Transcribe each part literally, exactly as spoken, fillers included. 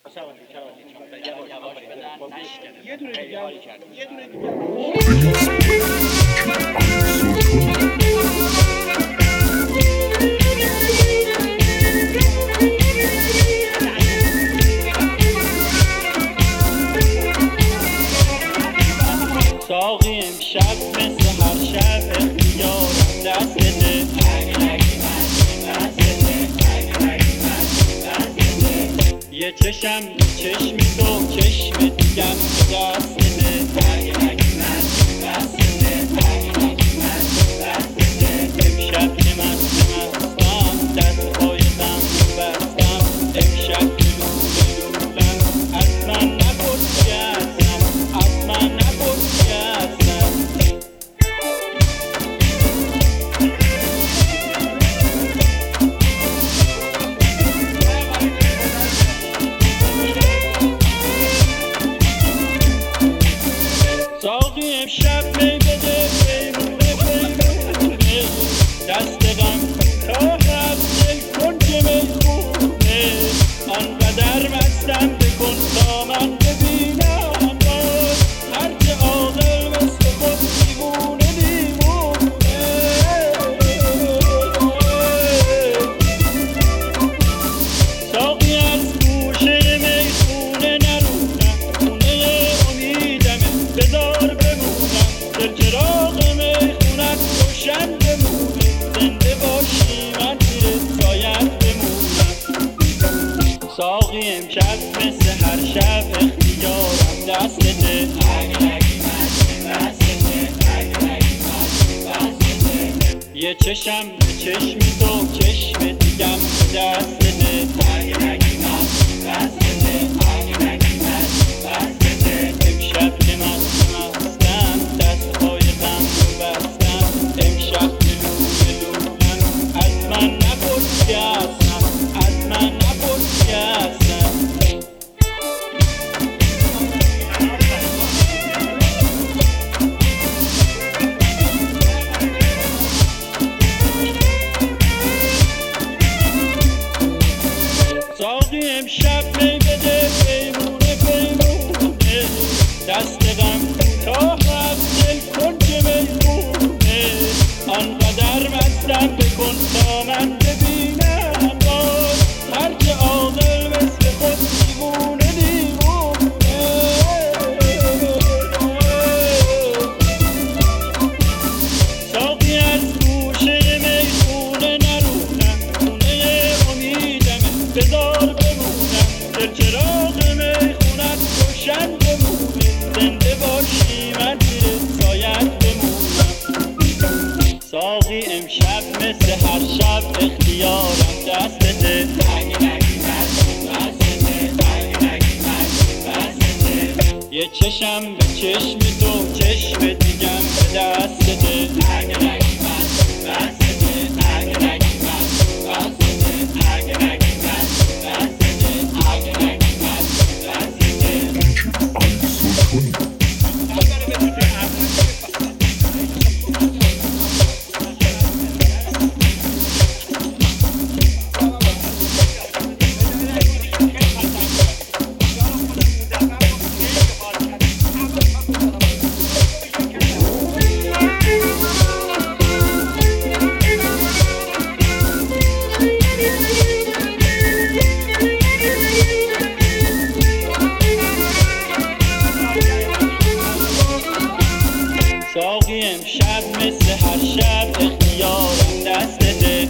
یه دونه دیگه یه دونه دیگه ساقی امشب مثل هر شب اختیارم دست بده یه چشم چشم تو چشم دیگم دست بده امشب که مست مستم دست پای غم بستم امشب که لوله لولم از من نپرسی هستم از من نپرسی هستم ساقی امشب می بده پیمونه پیمونه دست غم تا رفت دل کن که میخونه آنقدر مستم بکن تا من ببینم باز هرچه عاقل مثل خود دیوونه دیوونه ساقی از گوشه میخونه نرونم خونه امیدمه بذار بمونم دل چراغ میخونت روشن بمونه زنده باشی من زیر سایت بمونم ساقی امشب مثل هر شب اختیارم دست بده یه چشم به چشم تو چشم دیگم دست بده امشب که مست مستم دست پای غم بستم امشب که لوله لولم از من نپرسی هستم از من نپرسی هستم ساقی امشب می بده پیمونه پیمونه دست غم تا رفت دل کن که میخونه آنقدر مستم بکن تا من ببینم باز هرچه عاقل مثل خود دیوونه دیوونه ساقی از گوشه میخونه نرونم خونه امیدمه بذار بمونم دل چراغ میخونت روشن بمونه زنده باشی من زیر سایت بمونم ساقی امشب مثل هر شب اختیارم دست بده یه چشم به چشم تو چشم دیگم به دست بده ساقی امشب مثل هر شب اختیارم دست بده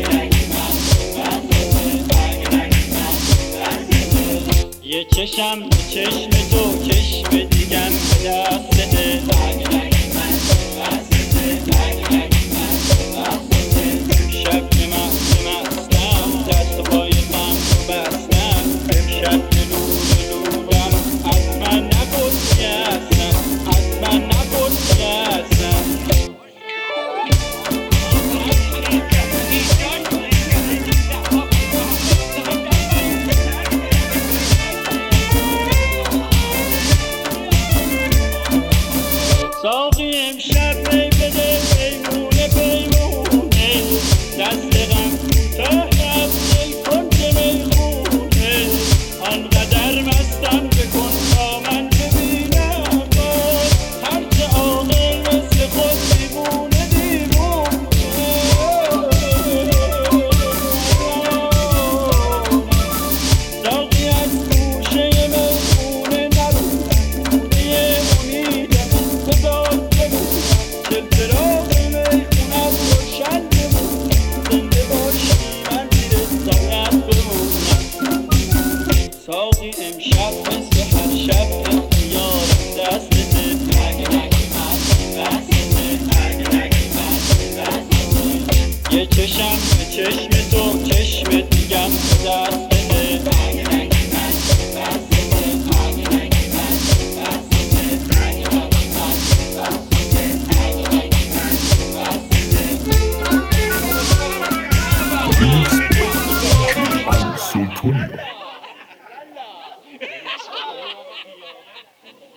یه چشم به چشم تو چشم دیگم به دست بده امشب که مست مستم دست پای غم بستم امشب که لوله لولم از من نپرسی هستم از من نپرسی هستم So ساقی امشب مثل هر شب اختیار دست بده. یه چشم به چشم تو چشم دیگم دست بده. Sultani.